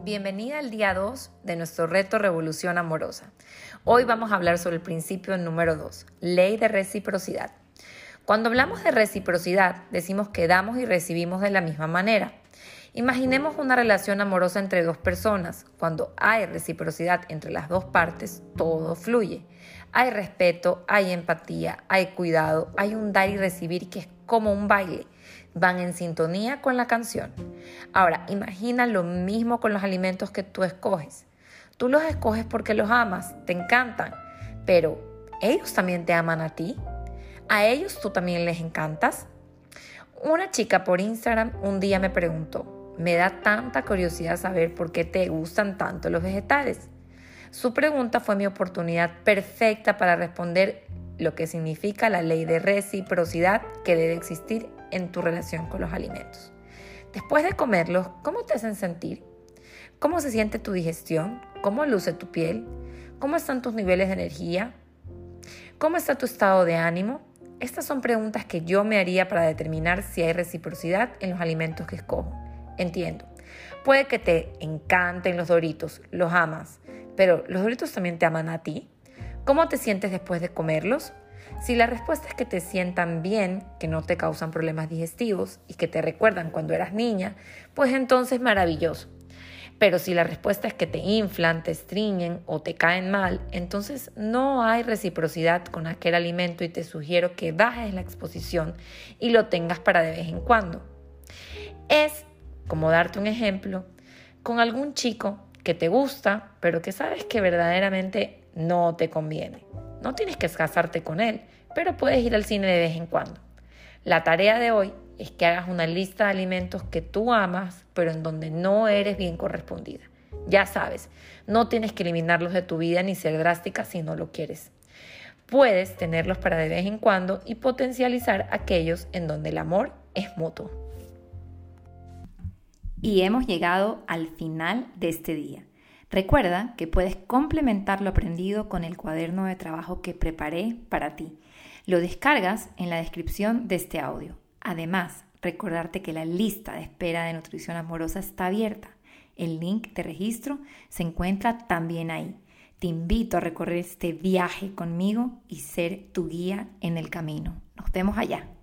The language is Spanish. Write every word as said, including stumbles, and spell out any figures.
Bienvenida al día dos de nuestro reto Revolución Amorosa. Hoy vamos a hablar sobre el principio número dos, ley de reciprocidad. Cuando hablamos de reciprocidad, decimos que damos y recibimos de la misma manera. Imaginemos una relación amorosa entre dos personas. Cuando hay reciprocidad entre las dos partes, todo fluye. Hay respeto, hay empatía, hay cuidado, hay un dar y recibir que es como un baile. Van en sintonía con la canción. Ahora, imagina lo mismo con los alimentos que tú escoges. Tú los escoges porque los amas, te encantan, pero ¿ellos también te aman a ti? ¿A ellos tú también les encantas? Una chica por Instagram un día me preguntó, me da tanta curiosidad saber por qué te gustan tanto los vegetales. Su pregunta fue mi oportunidad perfecta para responder lo que significa la ley de reciprocidad que debe existir en tu relación con los alimentos. Después de comerlos, ¿cómo te hacen sentir? ¿Cómo se siente tu digestión? ¿Cómo luce tu piel? ¿Cómo están tus niveles de energía? ¿Cómo está tu estado de ánimo? Estas son preguntas que yo me haría para determinar si hay reciprocidad en los alimentos que escojo. Entiendo. Puede que te encanten los Doritos, los amas, pero ¿los Doritos también te aman a ti? ¿Cómo te sientes después de comerlos? Si la respuesta es que te sientan bien, que no te causan problemas digestivos y que te recuerdan cuando eras niña, pues entonces maravilloso. Pero si la respuesta es que te inflan, te estriñen o te caen mal, entonces no hay reciprocidad con aquel alimento y te sugiero que bajes la exposición y lo tengas para de vez en cuando. Es, como darte un ejemplo, con algún chico que te gusta, pero que sabes que verdaderamente no te conviene. No tienes que casarte con él, pero puedes ir al cine de vez en cuando. La tarea de hoy es que hagas una lista de alimentos que tú amas, pero en donde no eres bien correspondida. Ya sabes, no tienes que eliminarlos de tu vida ni ser drástica si no lo quieres. Puedes tenerlos para de vez en cuando y potencializar aquellos en donde el amor es mutuo. Y hemos llegado al final de este día. Recuerda que puedes complementar lo aprendido con el cuaderno de trabajo que preparé para ti. Lo descargas en la descripción de este audio. Además, recordarte que la lista de espera de nutrición amorosa está abierta. El link de registro se encuentra también ahí. Te invito a recorrer este viaje conmigo y ser tu guía en el camino. Nos vemos allá.